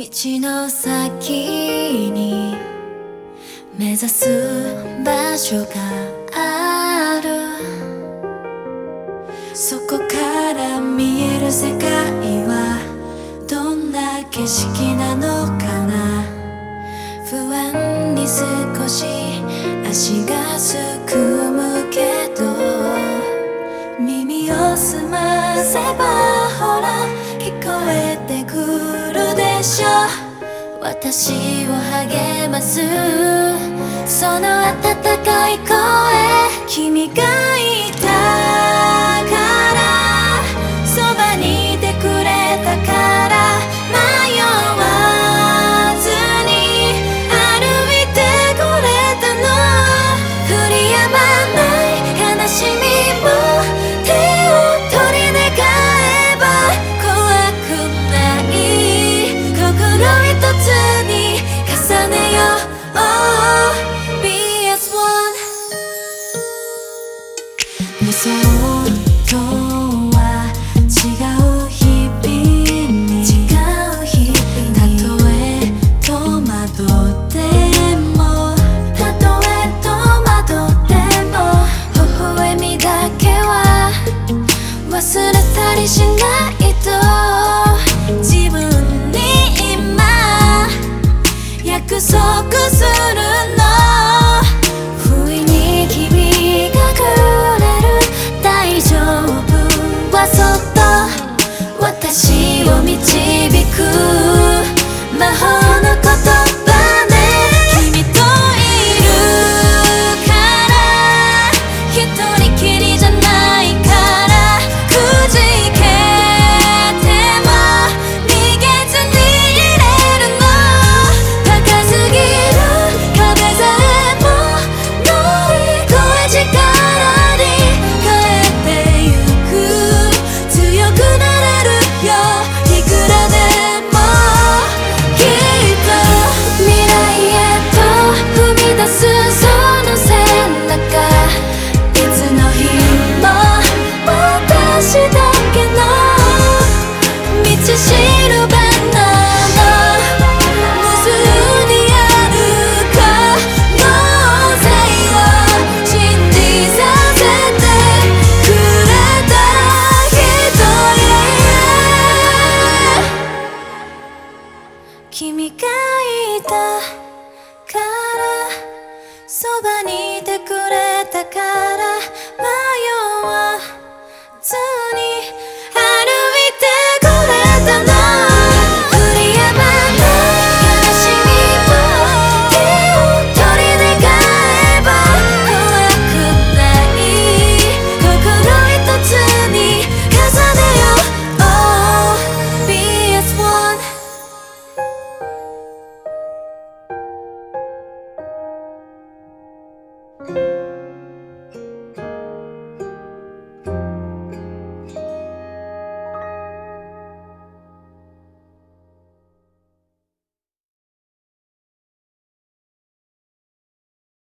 の先に目指す場所がある。そこから見える世界はどんな景色なのかな。不安に少し足がすくむけど、耳を澄ませばほら聞こえてくるでしょ。私を励ますその温かい声、君がいたからそばにいてくれたから迷わずに歩いてこれたの。降り止まない悲しみも手を取り願えば怖くない心一つに重ねよう、oh, be as one。 理想とは違う日々にたとえ戸惑っても微笑みだけは忘れたりしないと自分に今約束するの。不意に君がくれる大丈夫はそっと私を導く魔法の言葉ね。君といるから一人きりじゃないからくじけても逃げずにいれるの。高すぎる壁さえも乗り越え力に変えてゆく。強くなれるよいくらでもきっと未来へと踏み出すその背中、いつの日も私だけの道しるべなの。無数にある可能性を信じさせてくれた人へ。君がいたからそばにいてくれたから迷わず